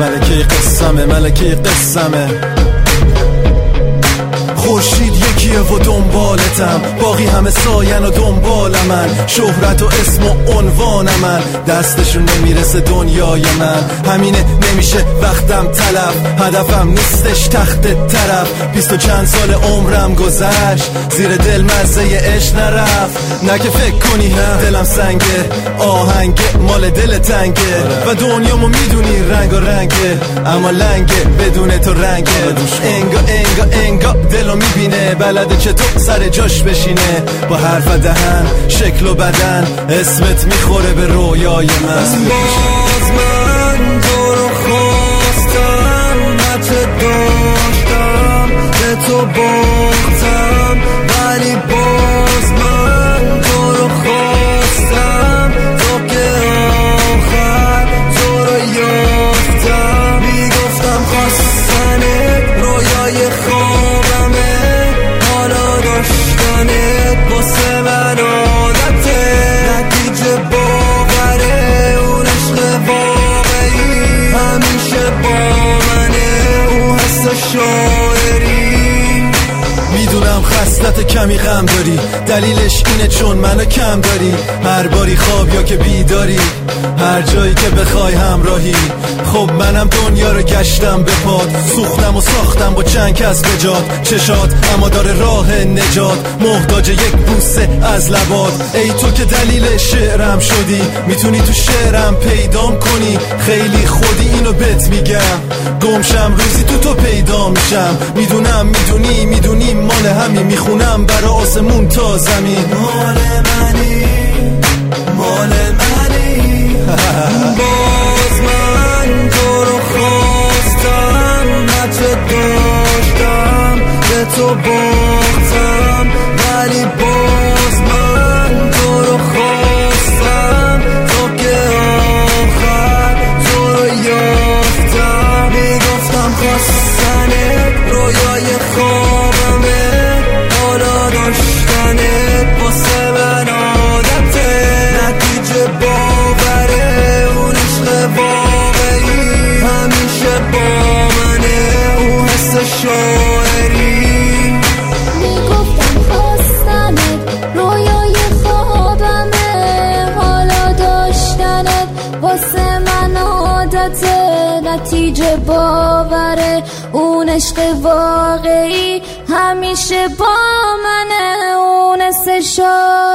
ملکه قسمه خورشید یکیه و دنبالتم، باقی همه ساین و دنبال من، شهرت و اسم و عنوان من، دستشون نمیرسه دنیای من، همینه نمیشه وقتم تلف، هدفم نیستش تخت طرف، 20 و چند سال عمرم گذشت، زیر دل مزه عشق نرفت، نه که فکر کنی هم دلم سنگه، آهنگ مال دل تنگه و دنیامو میدونی رنگ و رنگه، اما لنگه بدون تو رنگه، انگا دلو میبینه، بلده چطور سر جاش بشینه، با حرف دهن شکل و بدن اسمت میخوره به رویای من. باز من تو رو خواستم، بچه داشتم به تو باختم، ولی باز من تو رو خواستم تا که آخر تو رو یافتم، میگفتم خواستنت رویای خوابمه، حالا داشتنت واسه من عادته، نتیجه باوره اون عشق واقعی همیشه با منه، اون حس شاعری. میدونم خستت کمی غم داری، دلیلش اینه چون منو کم داری، هر باری خواب یا که بیداری، هر جایی که بخوای همراهی، خب منم دنیا رو گشتم به پاد، سوختم و ساختم با چند کس بجاد، چشات اما داره راه نجات، محتاج یک بوسه از لبات، ای تو که دلیل شعرم شدی، میتونی تو شعرم پیدام کنی، خیلی خودی اینو بهت میگم، گمشم روزی تو پیدا میشم، میدونم میدونی مال همین، میخونم برا آسمون تا زمین، مال منی باز من تو رو خواستم، بچه داشتم به تو باختم، ولی باز من تو رو خواستم تا که آخر تو رو یافتم، میگفتم خواستنت رویای خوابمه، حالا داشتنت واسه من عادته، نتیجه باوره اون عشق واقعی همیشه با منه، اون حس شاعری. میگفتم خواستنت رویای خوابمه، حالا داشتنت واسه من عادته، نتیجه باوره اون عشق واقعی همیشه با منه، اون حس شاعری.